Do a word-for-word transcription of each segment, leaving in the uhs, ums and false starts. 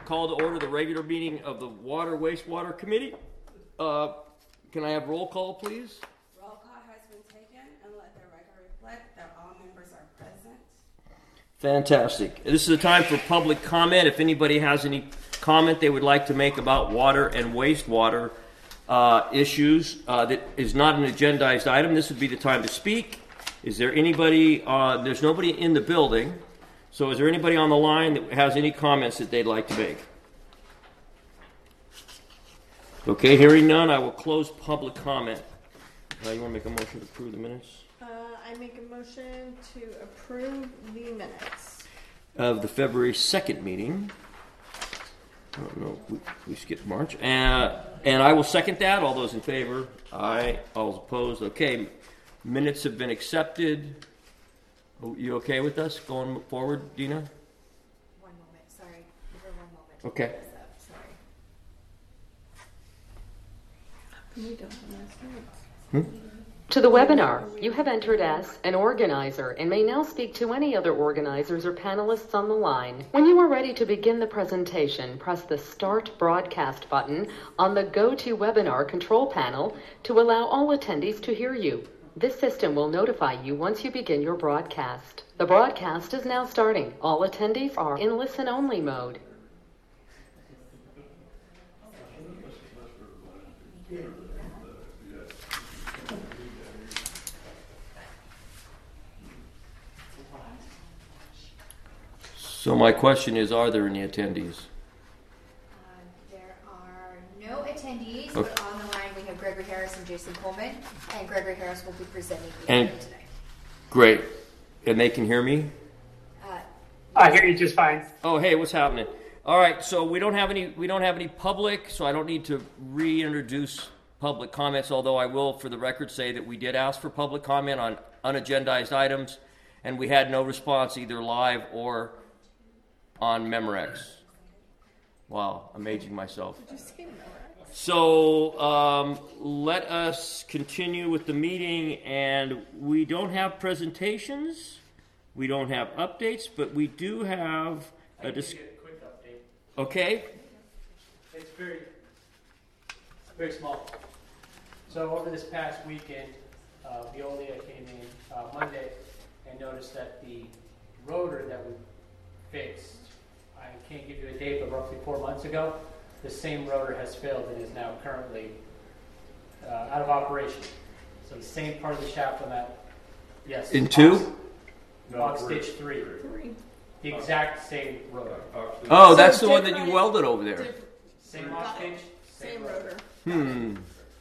call to order the regular meeting of the Water Wastewater Committee. Uh, can I have roll call, please? Roll call has been taken, and let the record reflect that all members are present. Fantastic. This is a time for public comment. If anybody has any comment they would like to make about water and wastewater uh, issues uh, that is not an agendized item, this would be the time to speak. Is there anybody, uh, there's nobody in the building, so is there anybody on the line that has any comments that they'd like to make? Okay, hearing none, I will close public comment. Uh, you want to make a motion to approve the minutes? Uh, I make a motion to approve the minutes Of the February second meeting. I don't know, we, we skipped March. Uh, and I will second that. All those in favor? Aye. All opposed? Okay. Minutes have been accepted. Oh, you okay with us going forward, Dina? One moment, sorry. Give her one moment. Okay. Sorry. We don't have last minutes. Hmm? To the webinar, you have entered as an organizer and may now speak to any other organizers or panelists on the line. When you are ready to begin the presentation, press the Start Broadcast button on the GoToWebinar control panel to allow all attendees to hear you. This system will notify you once you begin your broadcast. The broadcast is now starting. All attendees are in listen-only mode. So my question is, are there any attendees? Um, there are no attendees, Okay. but on the line we have Gregory Harris and Jason Coleman, and Gregory Harris will be presenting the And- event today. Great. And they can hear me? Uh, I hear you just fine. Oh, hey, what's happening? All right, so we don't have any we don't have any public, so I don't need to reintroduce public comments, although I will, for the record, say that we did ask for public comment on unagendized items, and we had no response either live or on Memorex. Wow, I'm aging myself. Did you say Memorex? So um, let us continue with the meeting, and we don't have presentations, we don't have updates, but we do have a dis- a quick update. Okay. It's very, very small. So over this past weekend, uh, Veolia came in uh, Monday and noticed that the rotor that we fixed, I can't give you a date, but roughly four months ago, the same rotor has failed and is now currently uh, out of operation. So the same part of the shaft on that, yes. In two? On stage three. Three. The exact same rotor. Oh, So that's the one that you different- welded over there. Diff- Same off stage, Same rotor. Hmm.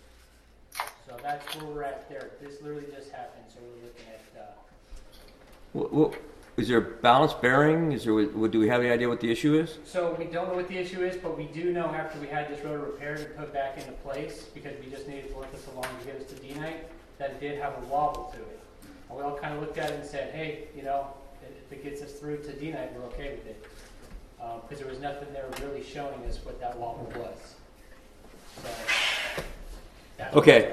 So that's where we're at there. This literally just happened, so we're looking at, uh, What, what, is there a balance bearing? Is there? What, do we have any idea what the issue is? so we don't know what the issue is, but we do know after we had this rotor repaired and put back into place, because we just needed to work this along to get us to D-Night, that it did have a wobble to it. And we all kind of looked at it and said, hey, you know, if it gets us through to D-Night, we're okay with it. Because there was nothing there really showing us what that wobble was. So, that's Okay.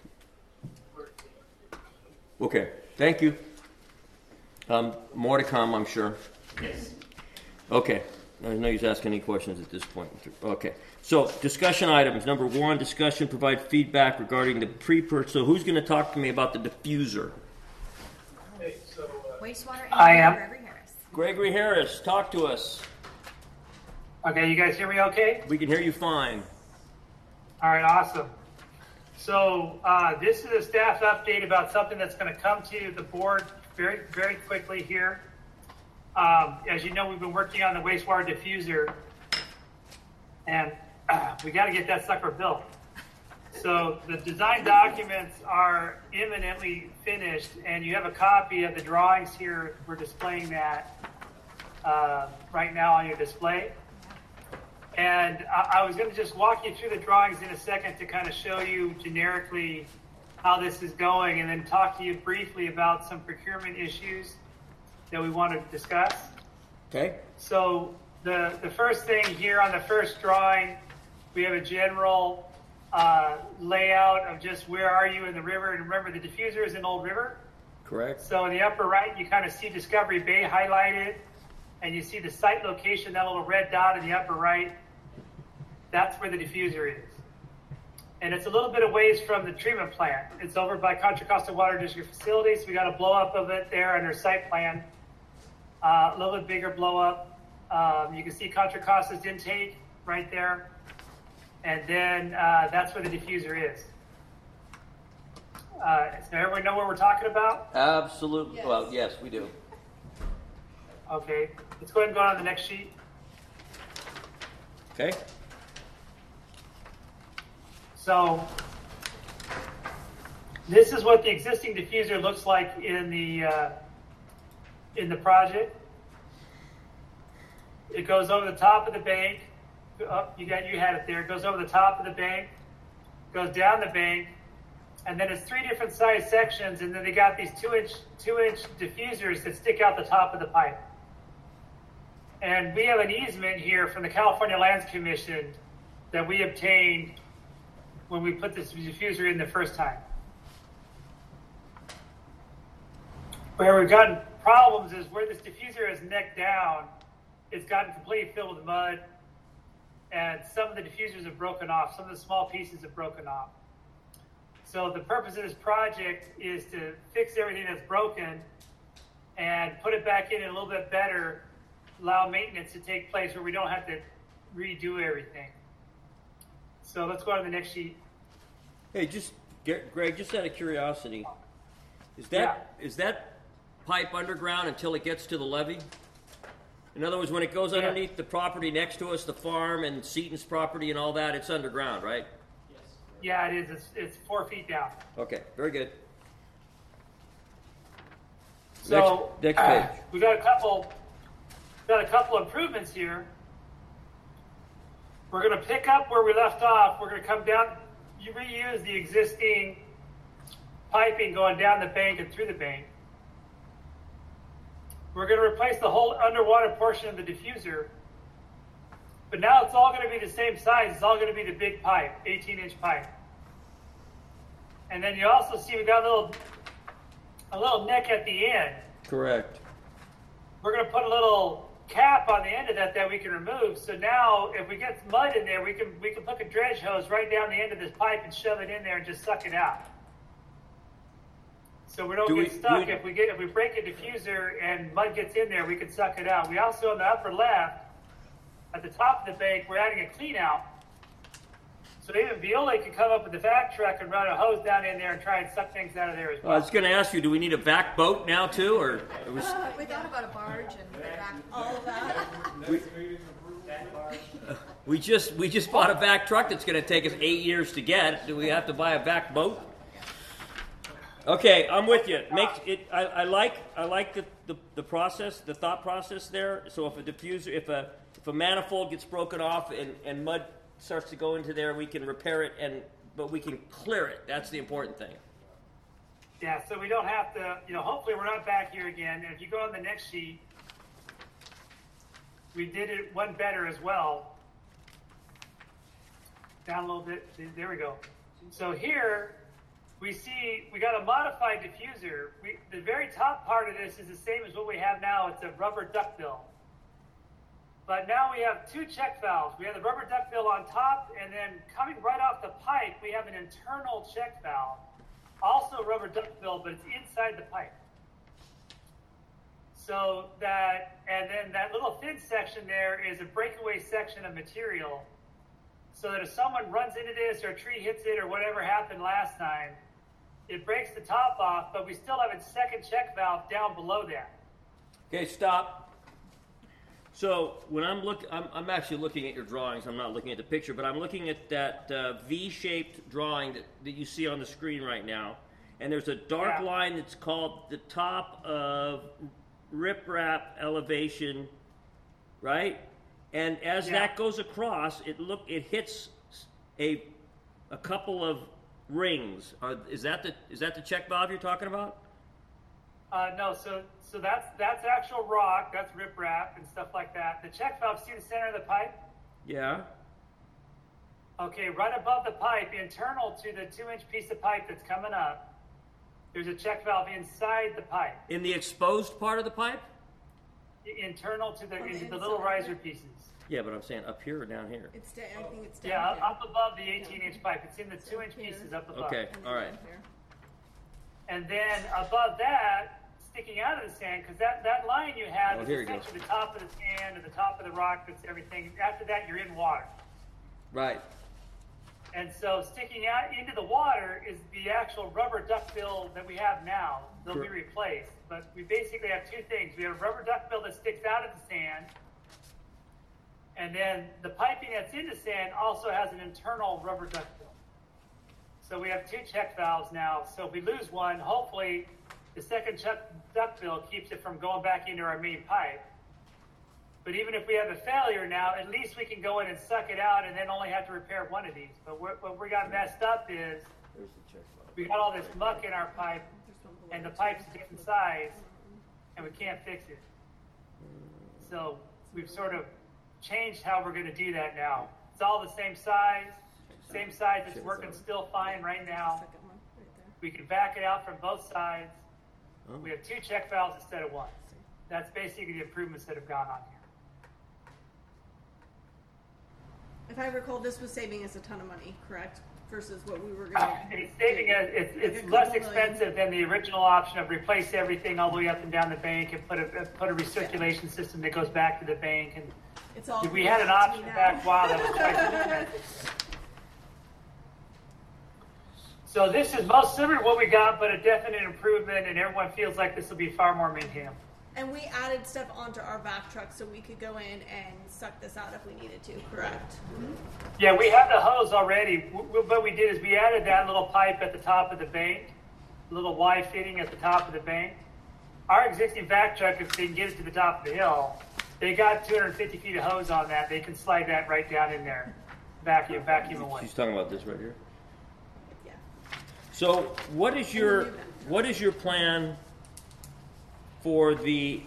Okay. Thank you. Um, more to come, I'm sure. Yes. Okay. There's no use asking any questions at this point. Okay. So, discussion items. Number one, discussion, provide feedback regarding the pre-purchase. So, who's going to talk to me about the diffuser? Hey, so, uh, wastewater I engineer am. Gregory Harris. Gregory Harris, talk to us. okay, you guys hear me okay? We can hear you fine. All right, awesome. So uh, this is a staff update about something that's going to come to the board very, very quickly here. Um, as you know, we've been working on the wastewater diffuser, and uh, we got to get that sucker built. So the design documents are imminently finished, and you have a copy of the drawings here. We're displaying that uh, right now on your display. And I, I was going to just walk you through the drawings in a second to kind of show you generically how this is going, and then talk to you briefly about some procurement issues that we want to discuss. Okay. So the, the first thing here on the first drawing, we have a general uh, layout of just where are you in the river. And remember, the diffuser is in Old River. Correct. So in the upper right, you kind of see Discovery Bay highlighted. and you see the site location, that little red dot in the upper right, that's where the diffuser is. And it's a little bit of ways from the treatment plant. It's over by Contra Costa Water District facility, so we got a blow up of it there under site plan. Uh, a little bit bigger blow up. Um, you can see Contra Costa's intake right there. And then uh, that's where the diffuser is. Uh, does everyone know what we're talking about? Absolutely. Yes. Well, yes, we do. Okay, let's go ahead and go on to the next sheet. Okay. So this is what the existing diffuser looks like in the uh, in the project. It goes over the top of the bank. Oh, you got you had it there. It goes over the top of the bank, goes down the bank, and then it's three different size sections, and then they got these two inch two inch diffusers that stick out the top of the pipe. And we have an easement here from the California Lands Commission that we obtained when we put this diffuser in the first time. Where we've gotten problems is where this diffuser is necked down, it's gotten completely filled with mud, and some of the diffusers have broken off. Some of the small pieces have broken off. So the purpose of this project is to fix everything that's broken and put it back in a little bit better, allow maintenance to take place where we don't have to redo everything. So let's go on to the next sheet. Hey, just Greg, just out of curiosity, is that Yeah. is that pipe underground until it gets to the levee? In other words, when it goes Yeah. underneath the property next to us, the farm and Seaton's property and all that, it's underground, right? Yeah, it is. It's, it's four feet down. Okay, very good. So next, next uh, page. we got a couple, got a couple improvements here. We're going to pick up where we left off. We're going to come down. You reuse the existing piping going down the bank and through the bank. We're going to replace the whole underwater portion of the diffuser. But now it's all going to be the same size. It's all going to be the big pipe, eighteen inch pipe. And then you also see we got a little, a little neck at the end. Correct. We're going to put a little cap on the end of that that we can remove. So now if we get mud in there, we can we can hook a dredge hose right down the end of this pipe and shove it in there and just suck it out. So we don't Do get we- stuck. do we- If we get if we break a diffuser and mud gets in there, we can suck it out. We also on the upper left, at the top of the bank, we're adding a clean out. So even Viola can come up with the vac truck and run a hose down in there and try and suck things out of there as I well. was going to ask you, do we need a vac boat now too, or it was? We thought about a barge and the back. All of that. We just we just bought a vac truck that's going to take us eight years to get. Do we have to buy a vac boat? Okay, I'm with you. Makes it. I, I like I like the, the, the process, the thought process there. So if a diffuser, if a if a manifold gets broken off and, and mud starts to go into there, we can repair it, and but we can clear it. That's the important thing. Yeah, so we don't have to, you know, hopefully we're not back here again. And if you go on the next sheet, we did it one better as well. Down a little bit. There we go. So here we see we got a modified diffuser. We, the very top part of this is the same as what we have now. It's a rubber duckbill. But now we have two check valves. We have the rubber duckbill on top, and then coming right off the pipe, we have an internal check valve. Also rubber duckbill, but it's inside the pipe. So that, and then that little thin section there is a breakaway section of material. So that if someone runs into this or a tree hits it or whatever happened last time, it breaks the top off, but we still have a second check valve down below that. Okay, stop. So when I'm look, I'm, I'm actually looking at your drawings. I'm not looking at the picture, but I'm looking at that uh, V-shaped drawing that, that you see on the screen right now. And there's a dark Yeah. line that's called the top of riprap elevation, right? And as Yeah. that goes across, it look it hits a a couple of rings. Are, is that the is that the check valve you're talking about? Uh, no, so so that's that's actual rock, that's riprap and stuff like that. The check valve, see the center of the pipe? Yeah. Okay, right above the pipe, internal to the two-inch piece of pipe that's coming up, there's a check valve inside the pipe. In the exposed part of the pipe? internal to the, On the into the little inside. riser pieces. Yeah, but I'm saying up here or down here? It's da- I think it's down Yeah, here. up above the eighteen inch pipe. It's in the two inch here. pieces up above. Okay, And all then right. down here. And then above that, sticking out of the sand, because that, that line you have Oh, is here you go. essentially the top of the sand and the top of the rock, that's everything. After that, you're in water. Right. And so sticking out into the water is the actual rubber duckbill that we have now. They'll be Sure. replaced. But we basically have two things. We have a rubber duckbill that sticks out of the sand. And then the piping that's in the sand also has an internal rubber duckbill. So we have two check valves now. So if we lose one, hopefully the second check duckbill keeps it from going back into our main pipe. But even if we have a failure now, at least we can go in and suck it out and then only have to repair one of these. But what what we got messed up is There's the check valve. we got all this muck in our pipe, and the pipe's a different size, and we can't fix it. So we've sort of changed how we're going to do that now. It's all the same size, same size. It's working still fine right now. Second one, right there. We can back it out from both sides. Oh. We have two check valves instead of one. That's basically the improvements that have gone on here. If I recall, this was saving us a ton of money, correct? Versus what we were gonna. It's saving us, it's, Like it's a less couple million. expensive than the original option of replace everything all the way up and down the bank and put a, put a recirculation system that goes back to the bank. And It's all. we had an to me option now. back while that was twice as expensive. So this is most similar to what we got, but a definite improvement, and everyone feels like this will be far more maintainable. And we added stuff onto our back truck so we could go in and suck this out if we needed to, correct? Yeah, we have the hose already. W- w- What we did is we added that little pipe at the top of the bank, a little Y fitting at the top of the bank. Our existing vac truck, if they can get it to the top of the hill, they got two hundred fifty feet of hose on that. They can slide that right down in there, vacuum, vacuum away. She's talking about this right here. Yeah. So what is your, then you back. what is your plan for the,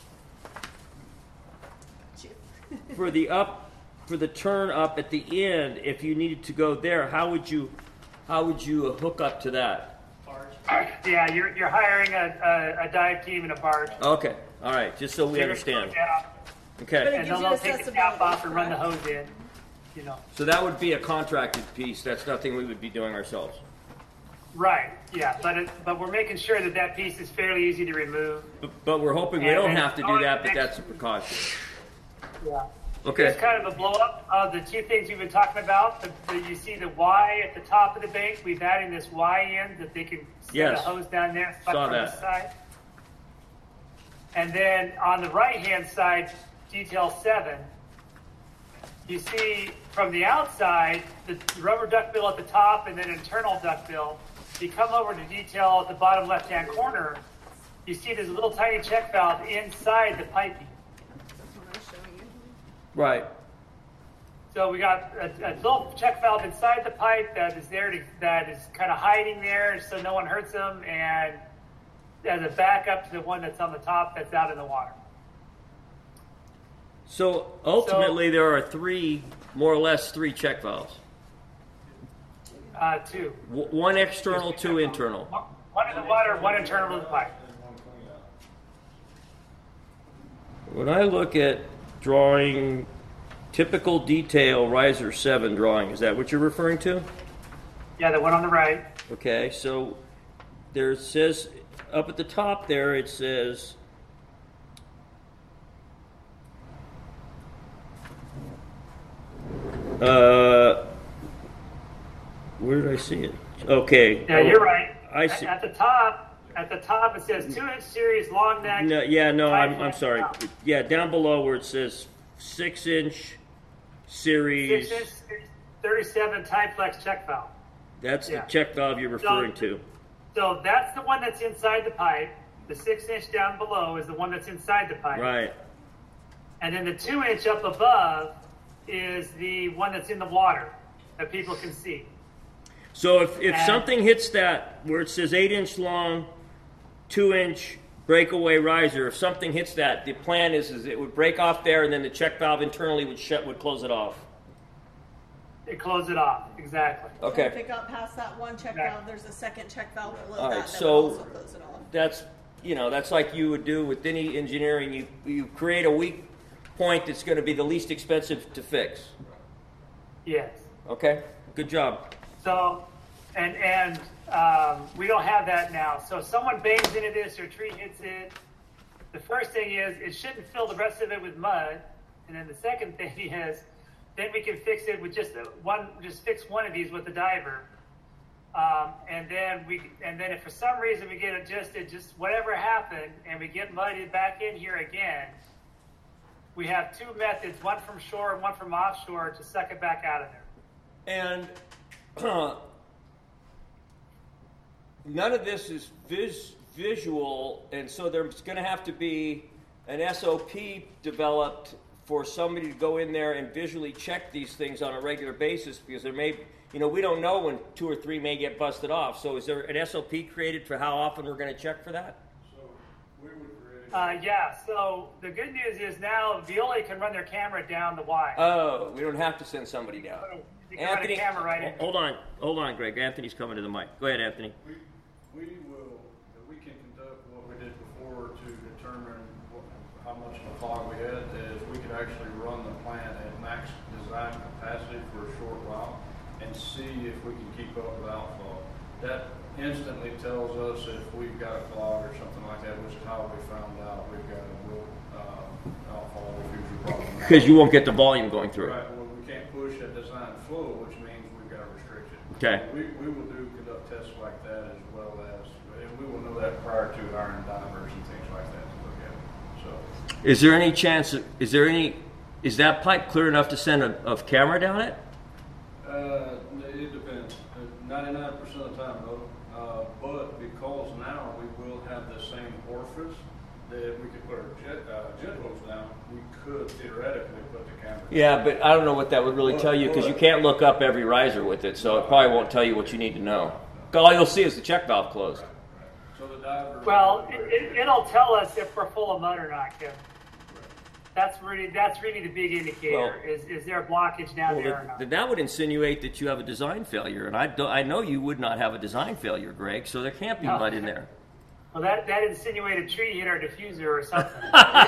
for the up, for the turn up at the end? If you needed to go there, how would you, how would you hook up to that? Yeah, you're, you're hiring a, a, a dive team and a barge. Okay, all right, just so we They're gonna go understand. down, Okay, But it And gives they'll you they'll take the cap accessibility, off and run the correct? hose in, you know. so that would be a contracted piece. That's nothing we would be doing ourselves. Right, yeah, but it, but we're making sure that that piece is fairly easy to remove. But, but we're hoping we And don't then- have to do that, but that's a precaution. Yeah. Okay. It's kind of a blow up of the two things we've been talking about. The, the, you see the Y at the top of the bank. We've added this Y in that they can set Yes. a hose down there Saw from that. the side. And then on the right hand side, detail seven, you see from the outside the rubber duckbill at the top and then internal duckbill. You come over to detail at the bottom left hand corner, you see this little tiny check valve inside the piping. That's what I was showing you. Right. So we got a, a little check valve inside the pipe that is there to, that is kind of hiding there so no one hurts them, and as a backup to the one that's on the top that's out in the water. So ultimately, there are three, more or less, three check valves. Uh, two. W- one external, two internal. One in the water, one internal to the pipe. When I look at drawing, typical detail riser seven drawing, is that what you're referring to? Yeah, the one on the right. Okay, so there it says, up at the top there, it says, uh, where did I see it? Okay. Yeah, you're right. I At- see. At the top, at the top it says two inch series long neck. No, yeah, no, I'm, I'm Five sorry. foot. Yeah, down below where it says six inch series, Six inch, thirty-seven Typlex check valve. that's the yeah. check valve you're referring to. So that's the one that's inside the pipe. The six inch down below is the one that's inside the pipe. Right. And then the two inch up above is the one that's in the water that people can see. So if, if And- something hits that where it says eight inch long, two inch breakaway riser, if something hits that, the plan is, is it would break off there and then the check valve internally would shut, would close it off. It closes it off, exactly. So if Okay, it got past that one check Yeah. valve, there's a second check valve below All that right, that so- will also close it off. that's you know, that's like you would do with any engineering. You, you create a weak point that's going to be the least expensive to fix. Yes. Okay? Good job. So, and, and um, we don't have that now. So if someone bangs into this or tree hits it, the first thing is it shouldn't fill the rest of it with mud. And then the second thing is, then we can fix it with just one, just fix one of these with the diver. Um, and then we, and then if for some reason we get adjusted, just whatever happened, and we get muddied back in here again, we have two methods, one from shore and one from offshore, to suck it back out of there. And uh, none of this is vis- visual, and so there's going to have to be an S O P developed for somebody to go in there and visually check these things on a regular basis, because there may, you know, we don't know when two or three may get busted off. So is there an S O P created for how often we're going to check for that? So we would create. Uh, yeah, so the good news is now Veolia can run their camera down the wire. Oh, we don't have to send somebody down. You can run a camera right in. Hold on, hold on, Greg. Anthony's coming to the mic. Go ahead, Anthony. We, we will, we can conduct what we did before to determine what, how much of a fog we had, is we could actually run the plant at max design capacity for a short while and see if we can keep up with outflow. That instantly tells us if we've got a clog or something like that, which is how we found out we've got a real uh, outfall future problem. Because you won't get the volume going through. Right, well, we can't push at design flow, which means we've got a restriction. Okay. So we, we will do conduct tests like that, as well as, and we will know that prior to hiring divers and things like that to look at it. So, Is there any chance, is there any, is that pipe clear enough to send a, a camera down it? uh, it depends. ninety-nine percent of the time, though. Uh, but because now we will have the same orifice that we could put our jet, uh, jet hose down, we could theoretically put the camera. Yeah, but I don't know what that would really tell you, because you can't look up every riser with it, so it probably won't tell you what you need to know. All you'll see is the check valve closed. Right, right. So the diver. Well, it, it, it'll tell us if we're full of mud or not, Kevin. That's really that's really the big indicator. Well, is is there a blockage down Well, there or then, not? then that would insinuate that you have a design failure, and I, do, I know you would not have a design failure, Greg, so there can't be No. mud in there. Well, that that insinuated tree hit our diffuser or something.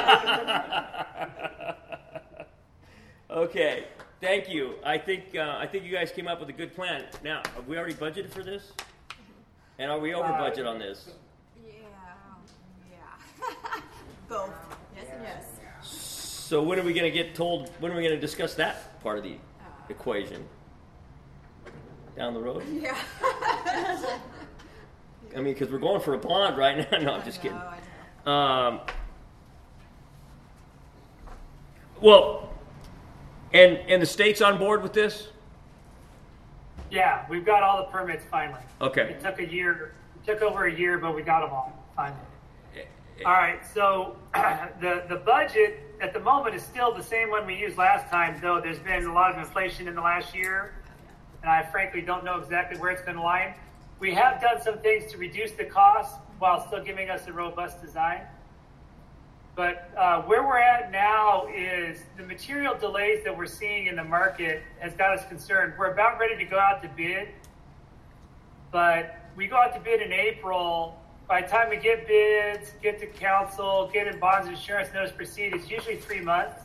Okay, thank you. I think uh, I think you guys came up with a good plan. Now, have we already budgeted for this? And are we over Uh, budget on this? Yeah, yeah. Both. Yes and yes. So when are we going to get told, when are we going to discuss that part of the equation? Down the road? Yeah. I mean, because we're going for a bond right now. No, I'm just kidding. I know. Um, well, and and the state's on board with this? Yeah, we've got all the permits finally. Okay. It took a year. It took over a year, but we got them all finally. All right. So the the budget at the moment is still the same one we used last time, though there's been a lot of inflation in the last year, and I frankly don't know exactly where it's going to lie. We have done some things to reduce the cost while still giving us a robust design. But uh, where we're at now is the material delays that we're seeing in the market has got us concerned. We're about ready to go out to bid, but we go out to bid in April. By the time we get bids, get to council, get in bonds, insurance, notice proceed, it's usually three months.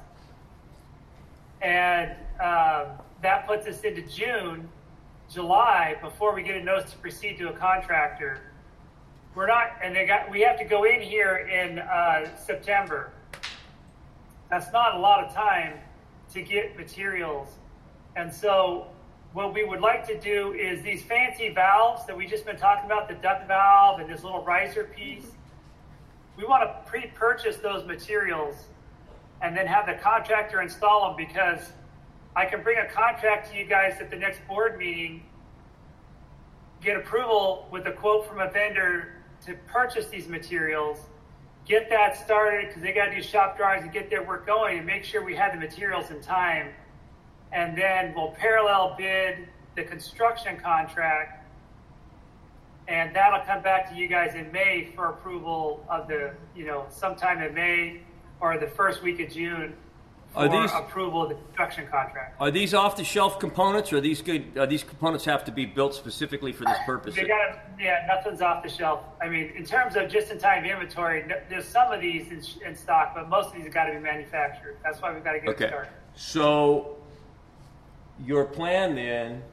And um, that puts us into June, July, before we get a notice to proceed to a contractor. We're not, and they got, we have to go in here in uh, September. That's not a lot of time to get materials. And so what we would like to do is these fancy valves that we just been talking about, the duct valve and this little riser piece, we want to pre-purchase those materials and then have the contractor install them, because I can bring a contract to you guys at the next board meeting, get approval with a quote from a vendor to purchase these materials, get that started, because they got to do shop drawings and get their work going, and make sure we have the materials in time. And then we'll parallel bid the construction contract, and that'll come back to you guys in May for approval of the, you know, sometime in May or the first week of June Are for these- approval of the construction contract. Are these off-the-shelf components, or are these good? Are these components have to be built specifically for this purpose? They got yeah, nothing's off the shelf. I mean, in terms of just-in-time inventory, n- there's some of these in, in stock, but most of these have got to be manufactured. That's why we've got to get Okay. it started. So, your plan then?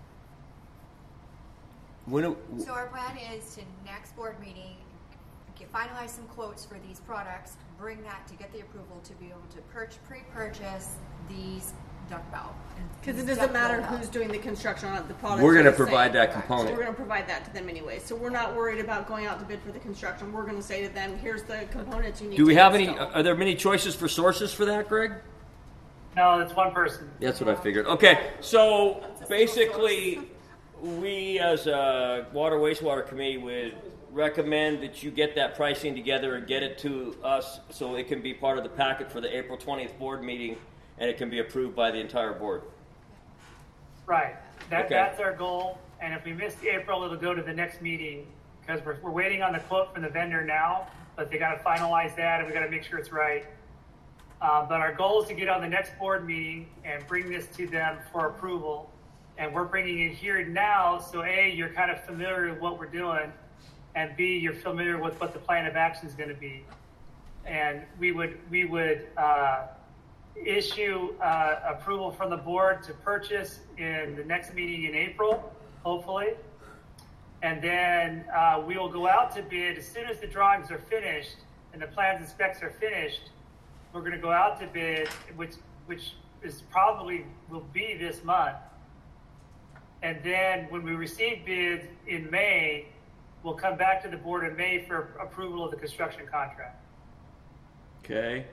When? It, So our plan is to next board meeting, get, finalize some quotes for these products, bring that to get the approval to be able to purch, pre-purchase these duck valve. and Because it these doesn't duck matter valve. who's doing the construction on the product. we're going to the same. provide that Correct. So we're component. going to provide that to them anyway. So we're not worried about going out to bid for the construction. We're going to say to them, here's the components you need Do we to have any? install. Are there many choices for sources for that, Greg? No, it's one person. That's what I figured. Okay, so basically, we as a water wastewater committee would recommend that you get that pricing together and get it to us so it can be part of the packet for the April twentieth board meeting and it can be approved by the entire board. Right. That, Okay. That's our goal. And if we miss April, it'll go to the next meeting because we're, we're waiting on the quote from the vendor now, but they got to finalize that and we got to make sure it's right. Uh, but our goal is to get on the next board meeting and bring this to them for approval. And we're bringing it here now. So A, you're kind of familiar with what we're doing. And B, you're familiar with what the plan of action is going to be. And we would, we would, uh, issue uh, approval from the board to purchase in the next meeting in April, hopefully. And then uh, we will go out to bid as soon as the drawings are finished and the plans and specs are finished. We're going to go out to bid, which which is probably will be this month. And then when we receive bids in May, we'll come back to the board in May for approval of the construction contract. Okay.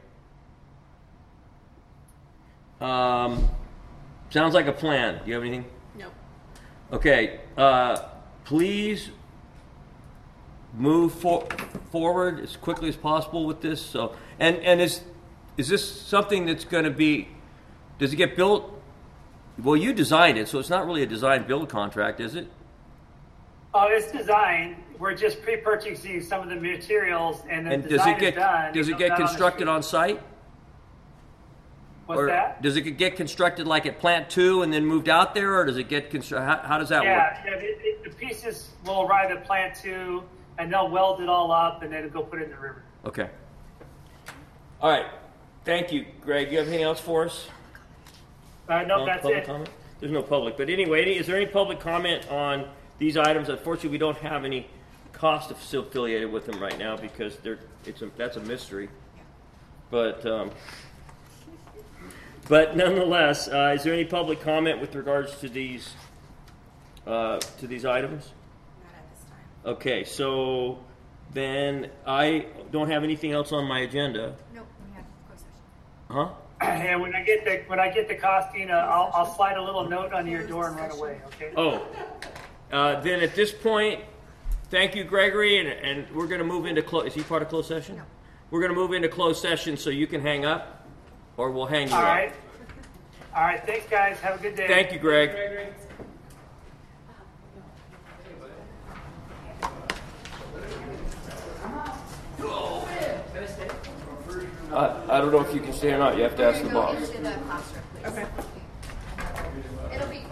Um, sounds like a plan. Do you have anything? No. Okay, uh, please move for, forward as quickly as possible with this. So, and and is is this something that's going to be? Does it get built? Well, you designed it, so it's not really a design build contract, is it? Oh, it's designed. We're just pre-purchasing some of the materials, and the And does design it get is done. does it It's get done on the constructed street. on site? What's Or that? does it get constructed like at plant two and then moved out there, or does it get constru- how, how does that work? Yeah, yeah. It, it, the pieces will arrive at plant two, and they'll weld it all up, and then go put it in the river. Okay. All right. Thank you, Greg. You have anything else for us? Uh, no, No that's public it. comment? There's no public. But anyway, any- is there any public comment on these items? Unfortunately, we don't have any cost affiliated with them right now because they're, it's a, that's a mystery. But um, but nonetheless, uh, is there any public comment with regards to these uh, to these items? Not at this time. Okay, so then I don't have anything else on my agenda. Nope, we have closed session. Huh? And when I get the when I get the costing, uh, I'll, I'll slide a little note under your door and run away. Okay. Oh, uh, then at this point, thank you, Gregory, and, and we're going to move into close. Is he part of closed session? No. We're going to move into closed session, so you can hang up, or we'll hang you All up. right. All right. Thanks, guys. Have a good day. Thank you, Greg. Uh, I don't know if you can stay or not. You have to ask the Go boss. into the classroom, please. Okay. It'll be